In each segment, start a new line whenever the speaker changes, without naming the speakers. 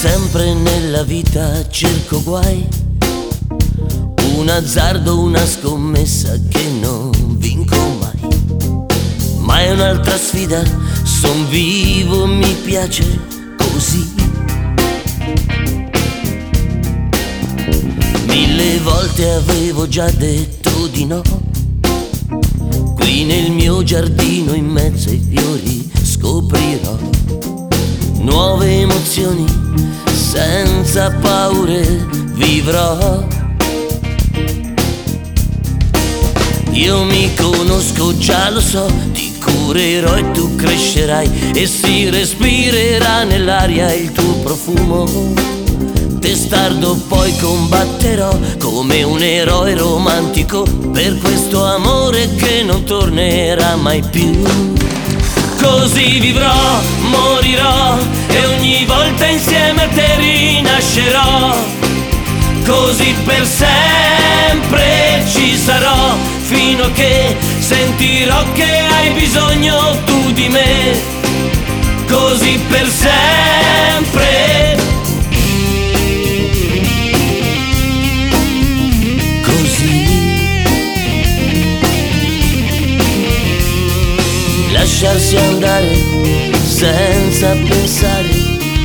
sempre nella vita cerco guai, un azzardo, una scommessa che non vinco mai. Ma è un'altra sfida, son vivo, mi piace così. 1000 volte avevo già detto di no, qui nel mio giardino in mezzo ai fiori scoprirò nuove emozioni, senza paure vivrò. Io mi conosco, già lo so, ti curerò e tu crescerai e si respirerà nell'aria il tuo profumo. Testardo poi combatterò come un eroe romantico per questo amore che non tornerà mai più. Così vivrò, morirò e ogni volta insieme a te rinascerò. Così per sempre ci sarò, fino a che sentirò che hai bisogno tu di me. Così per sempre. Così. Lasciarsi andare senza pensare.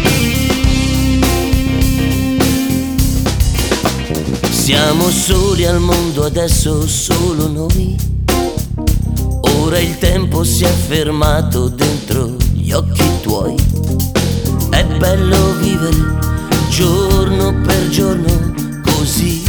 Siamo soli al mondo adesso, solo noi. Ora il tempo si è fermato dentro gli occhi tuoi. È bello vivere giorno per giorno così.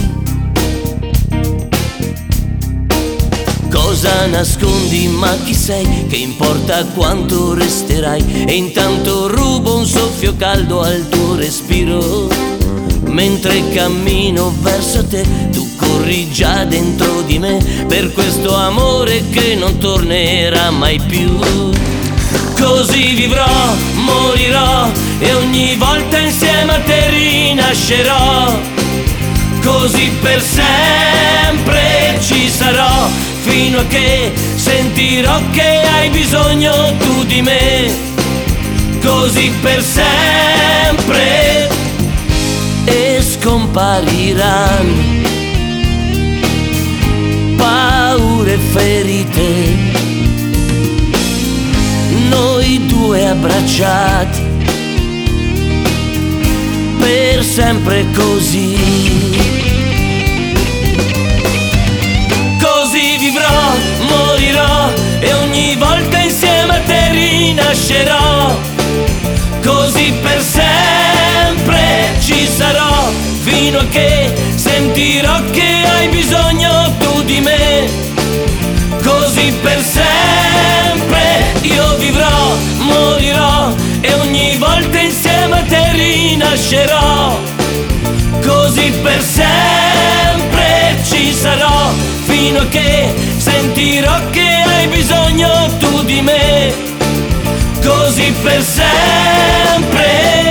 Cosa nascondi, ma chi sei? Che importa quanto resterai? E intanto rubo un soffio caldo al tuo respiro. Mentre cammino verso te, tu corri già dentro di me, per questo amore che non tornerà mai più. Così vivrò, morirò e ogni volta insieme a te rinascerò. Così per sempre ci sarò, fino a che sentirò che hai bisogno tu di me. Così per sempre. E scompariranno paure e ferite, noi due abbracciati per sempre così. Così vivrò, morirò e ogni volta insieme a te rinascerò. Così per sempre ci sarò, fino a che sentirò che hai bisogno tu di me. Così per sempre io vivrò, morirò e ogni volta insieme a te rinascerò. Così per sempre ci sarò, fino a che sentirò che hai bisogno tu di me. Così per sempre.